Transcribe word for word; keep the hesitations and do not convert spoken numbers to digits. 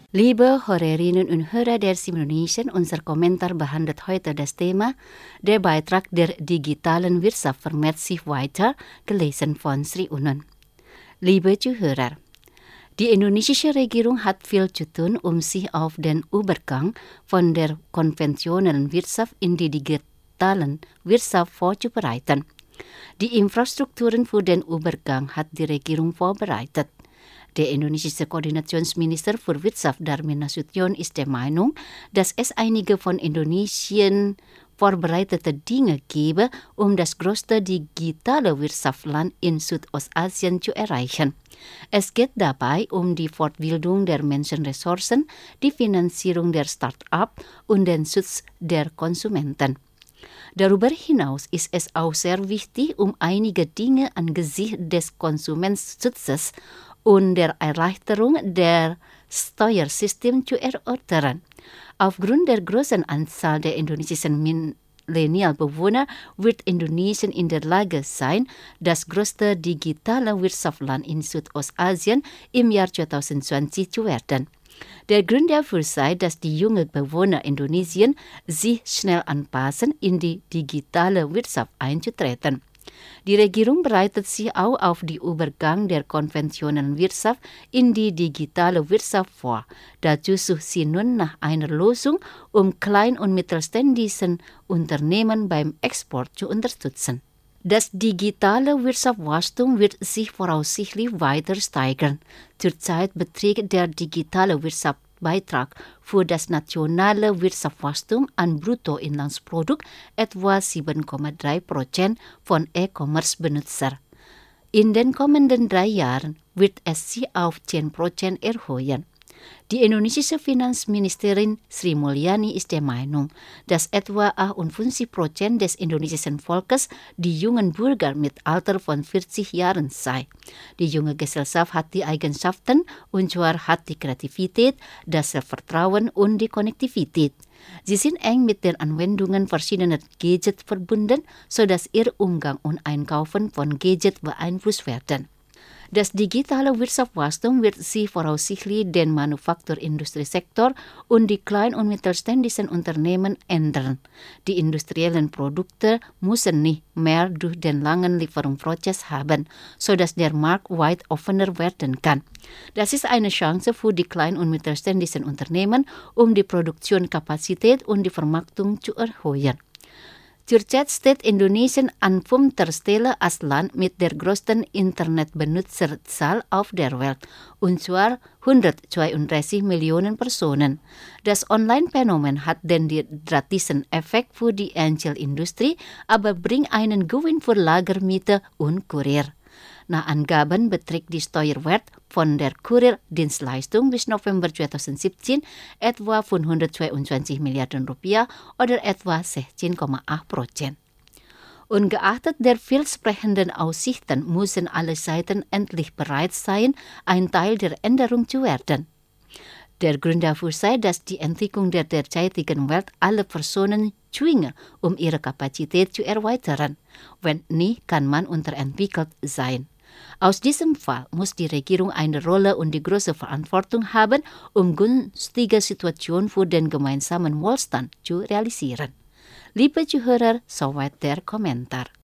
Liebe Hörerinnen und Hörer der Simulation, unser Kommentar behandelt heute das Thema der Beitrag der digitalen Wirtschaft vermehrt sich weiter, gelesen von Sri Unon. Liebe Zuhörer, die indonesische Regierung hat viel zu tun, um sich auf den Übergang von der konventionellen Wirtschaft in die digitalen Wirtschaft vorzubereiten. Die Infrastrukturen für den Übergang hat die Regierung vorbereitet. Der indonesische Koordinationsminister für Wirtschaft Darmin Nasution ist der Meinung, dass es einige von Indonesien vorbereitete Dinge gebe, um das größte digitale Wirtschaftsland in Südostasien zu erreichen. Es geht dabei um die Fortbildung der Menschenressourcen, die Finanzierung der Start-up und den Schutz der Konsumenten. Darüber hinaus ist es auch sehr wichtig, um einige Dinge angesichts des Konsumentenschutzes und der Erleichterung der Steuersystem zu erörtern. Aufgrund der großen Anzahl der indonesischen Millennial-Bewohner wird Indonesien in der Lage sein, das größte digitale Wirtschaftsland in Südostasien im Jahr zwanzig zwanzig zu werden. Der Grund dafür sei, dass die jungen Bewohner Indonesiens sich schnell anpassen, in die digitale Wirtschaft einzutreten. Die Regierung bereitet sich auch auf den Übergang der konventionellen Wirtschaft in die digitale Wirtschaft vor. Dazu sucht sie nun nach einer Lösung, um klein- und mittelständischen Unternehmen beim Export zu unterstützen. Das digitale Wirtschaftswachstum wird sich voraussichtlich weiter steigern. Zurzeit beträgt der digitale Wirtschaftsbeitrag für das nationale Wirtschaftswachstum an Bruttoinlandsprodukt etwa sieben Komma drei Prozent von E-Commerce-Benutzer. In den kommenden drei Jahren wird es sich auf zehn Prozent erhöhen. Die indonesische Finanzministerin Sri Mulyani ist der Meinung, dass etwa achtundfünfzig Prozent des indonesischen Volkes die jungen Bürger mit Alter von vierzig Jahren sei. Die junge Gesellschaft hat die Eigenschaften, und zwar hat die Kreativität, das Selbstvertrauen und die Konnektivität. Sie sind eng mit den Anwendungen verschiedener Gadgets verbunden, sodass ihr Umgang und Einkaufen von Gadgets beeinflusst werden. Das digitale Wirtschaftswachstum wird sich voraussichtlich den Manufakturindustriesektor und die kleinen und mittelständischen Unternehmen ändern. Die industriellen Produkte müssen nicht mehr durch den langen Lieferungsprozess haben, sodass der Markt weit offener werden kann. Das ist eine Chance für die kleinen und mittelständischen Unternehmen, um die Produktionskapazität und die Vermarktung zu erhöhen. Zurzeit steht Indonesien an fünfter Stelle als Land mit der größten Internetbenutzerzahl auf der Welt, und zwar hundertzweiunddreißig Millionen Personen. Das Online-Phänomen hat den dramatischen Effekt für die Einzelindustrie, aber bringt einen Gewinn für Lagermiete und Kurier. Nach Angaben beträgt die Steuerwert von der Kurierdienstleistung bis November zwanzig siebzehn etwa fünfhundertzweiundzwanzig Milliarden Rupiah oder etwa sechzehn Komma acht Prozent. Ungeachtet der vielsprechenden Aussichten müssen alle Seiten endlich bereit sein, ein Teil der Änderung zu werden. Der Grund dafür sei, dass die Entwicklung der derzeitigen Welt alle Personen zwinge, um ihre Kapazität zu erweitern. Wenn nicht, kann man unterentwickelt sein. Aus diesem Fall muss die Regierung eine Rolle und die große Verantwortung haben, um günstige Situationen für den gemeinsamen Wohlstand zu realisieren. Liebe Zuhörer, soweit der Kommentar.